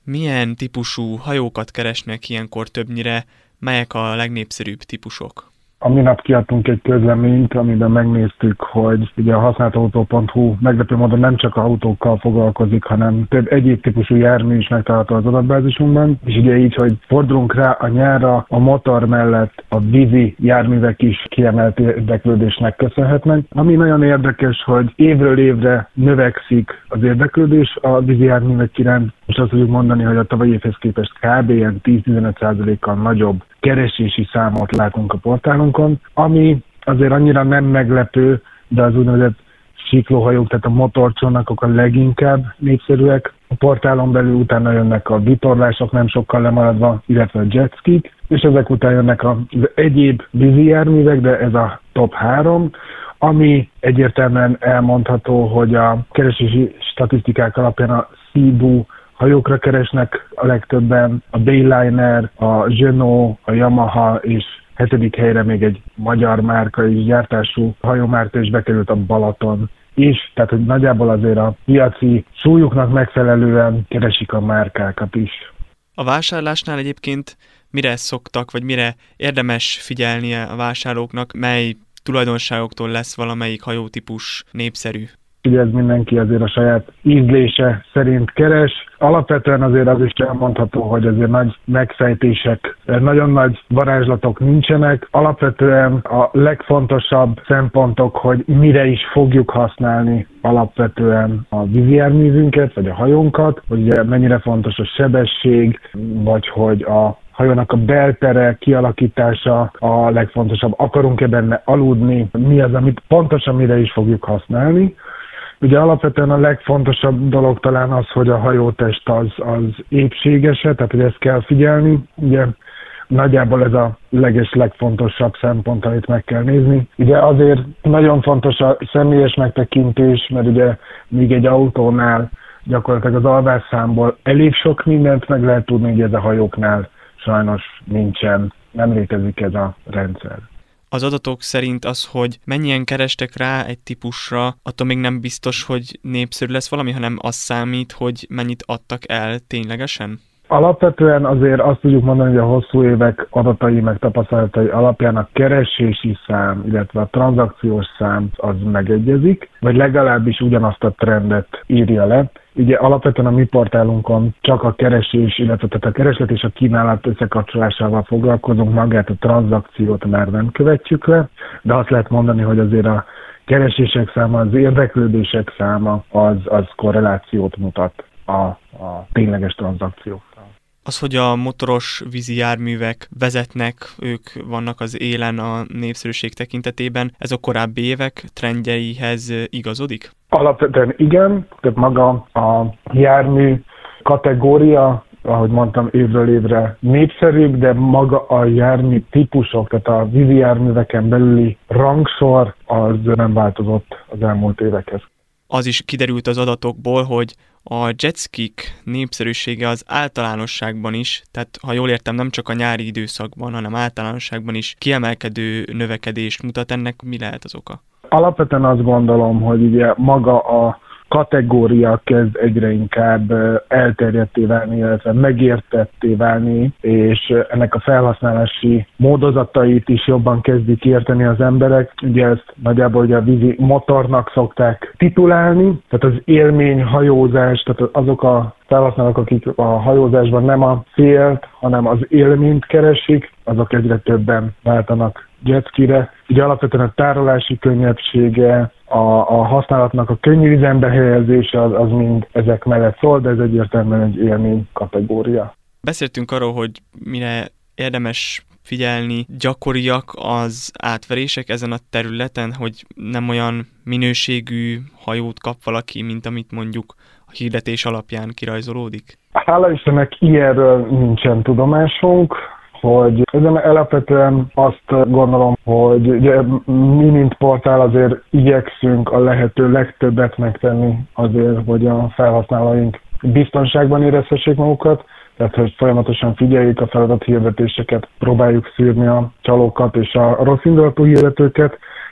Milyen típusú hajókat keresnek ilyenkor többnyire, melyek a legnépszerűbb típusok? A minap kiadtunk egy közleményt, amiben megnéztük, hogy ugye a használtautó.hu meglepő módon nem csak autókkal foglalkozik, hanem több egyéb típusú jármű is megtalálható az adatbázisunkban, és ugye így, hogy fordulunk rá a nyárra, a motor mellett a vízi járművek is kiemelt érdeklődésnek köszönhetnek. Ami nagyon érdekes, hogy évről évre növekszik az érdeklődés a vízi járművek iránt, és azt tudjuk mondani, hogy a tavalyi évhez képest kb. 10-15%-kal nagyobb keresési számot látunk a portálunkon, ami azért annyira nem meglepő, de az úgynevezett siklóhajók, tehát a motorcsónakok a leginkább népszerűek. A portálon belül utána jönnek a vitorlások nem sokkal lemaradva, illetve a jetskik, és ezek után jönnek az egyéb vízi járművek, de ez a top 3, ami egyértelműen elmondható, hogy a keresési statisztikák alapján a Sea-Doo hajókra keresnek a legtöbben, a Bayliner, a Jeanneau, a Yamaha, és 7. helyre még egy magyar márka és gyártású hajómárka is bekerült, a Balaton is, tehát hogy nagyjából azért a piaci súlyuknak megfelelően keresik a márkákat is. A vásárlásnál egyébként mire szoktak, vagy mire érdemes figyelnie a vásárlóknak, mely tulajdonságoktól lesz valamelyik hajótípus népszerű? Ugye ez mindenki azért a saját ízlése szerint keres. Alapvetően azért az is elmondható, hogy azért nagy megfejtések, nagyon nagy varázslatok nincsenek. Alapvetően a legfontosabb szempontok, hogy mire is fogjuk használni alapvetően a vízijárművünket, vagy a hajónkat, hogy ugye mennyire fontos a sebesség, vagy hogy a hajónak a beltere kialakítása a legfontosabb. Akarunk-e benne aludni, mi az, amit pontosan mire is fogjuk használni. Ugye alapvetően a legfontosabb dolog talán az, hogy a hajótest az épségese, tehát hogy ezt kell figyelni. Ugye nagyjából ez a legfontosabb szempont, amit meg kell nézni. Ugye azért nagyon fontos a személyes megtekintés, mert ugye míg egy autónál gyakorlatilag az alvásszámból elég sok mindent meg lehet tudni, hogy ez a hajóknál sajnos nincsen, nem létezik ez a rendszer. Az adatok szerint az, hogy mennyien kerestek rá egy típusra, attól még nem biztos, hogy népszerű lesz valami, hanem az számít, hogy mennyit adtak el ténylegesen? Alapvetően azért azt tudjuk mondani, hogy a hosszú évek adatai meg tapasztalatai alapján a keresési szám, illetve a tranzakciós szám az megegyezik, vagy legalábbis ugyanazt a trendet írja le. Ugye alapvetően a mi portálunkon csak a keresés, illetve tehát a kereslet és a kínálat összekapcsolásával foglalkozunk, magát a tranzakciót már nem követjük le, de azt lehet mondani, hogy azért a keresések száma, az érdeklődések száma az korrelációt mutat a tényleges tranzakciókkal. Az, hogy a motoros vízi járművek vezetnek, ők vannak az élen a népszerűség tekintetében, ez a korábbi évek trendjeihez igazodik? Alapvetően igen, tehát maga a jármű kategória, ahogy mondtam, évről évre népszerűbb, de maga a jármű típusok, tehát a vízi járműveken belüli rangsor az nem változott az elmúlt évekhez. Az is kiderült az adatokból, hogy a jetskik népszerűsége az általánosságban is, tehát ha jól értem, nem csak a nyári időszakban, hanem általánosságban is kiemelkedő növekedést mutat. Ennek mi lehet az oka? Alapvetően azt gondolom, hogy ugye maga a kategória kezd egyre inkább elterjedté válni, illetve megértetté válni, és ennek a felhasználási módozatait is jobban kezdik érteni az emberek. Ugye ezt nagyjából ugye a vízi motornak szokták titulálni, tehát az élményhajózás, tehát azok a felhasználók, akik a hajózásban nem a célt, hanem az élményt keresik, azok egyre többen váltanak jetskire. Ugye alapvetően a tárolási könnyebbsége, a használatnak a könnyű üzembe helyezése az mind ezek mellett szól, de ez egyértelműen egy élmény kategória. Beszéltünk arról, hogy mire érdemes figyelni, gyakoriak az átverések ezen a területen, hogy nem olyan minőségű hajót kap valaki, mint amit mondjuk a hirdetés alapján kirajzolódik? Hála Istennek ilyenről nincsen tudomásunk, hogy ezen alapvetően azt gondolom, hogy ugye mi, mint portál azért igyekszünk a lehető legtöbbet megtenni azért, hogy a felhasználóink biztonságban érezhessék magukat, tehát hogy folyamatosan figyeljük a feladat hirdetéseket, próbáljuk szűrni a csalókat és a rossz indulatú hirdetőket.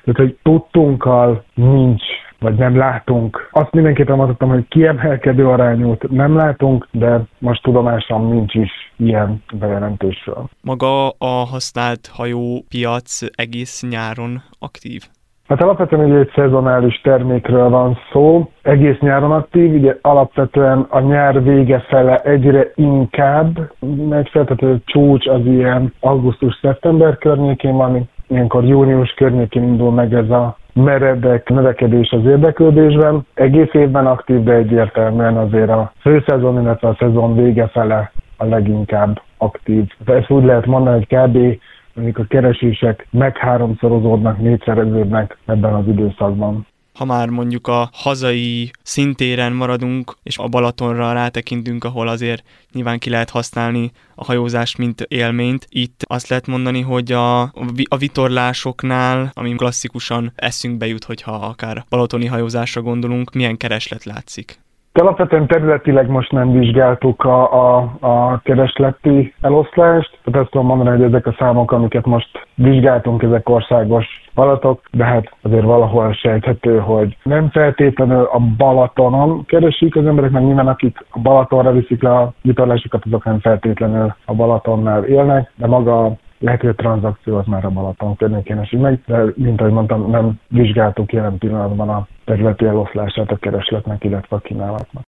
Tehát, hogy tudtunkkal nincs, vagy nem látunk. Azt mindenképpen mondhatom, hogy kiemelkedő arányút nem látunk, de most tudomásom nincs is ilyen bejelentésről. Maga a használt hajópiac egész nyáron aktív? Hát alapvetően ugye egy szezonális termékről van szó, egész nyáron aktív, ugye alapvetően a nyár vége fele egyre inkább megy fel, tehát a csúcs az ilyen augusztus-szeptember környékén van, ilyenkor június környékén indul meg ez a meredek növekedés az érdeklődésben. Egész évben aktív, de egyértelműen azért a főszezon, illetve a szezon vége fele a leginkább aktív. De ezt úgy lehet mondani, hogy kb. Amikor a keresések megháromszorozódnak, négyszereződnek ebben az időszakban. Ha már mondjuk a hazai szintéren maradunk, és a Balatonra rátekintünk, ahol azért nyilván ki lehet használni a hajózást, mint élményt. Itt azt lehet mondani, hogy a vitorlásoknál, ami klasszikusan eszünkbe jut, hogyha akár balatoni hajózásra gondolunk, milyen kereslet látszik? Alapvetően területileg most nem vizsgáltuk a keresleti eloszlást, tehát azt tudom mondani, hogy ezek a számok, amiket most vizsgáltunk, ezek országos adatok, de hát azért valahol sejthető, hogy nem feltétlenül a Balatonon keresik az emberek, mert nyilván akik a Balatonra viszik le a vitorlásokat, azok nem feltétlenül a Balatonnál élnek, de maga lehet, hogy a tranzakció az már a Balaton környékén esik meg, de mint ahogy mondtam, nem vizsgáltuk jelen pillanatban a területi eloszlását a keresletnek, illetve a kínálatnak.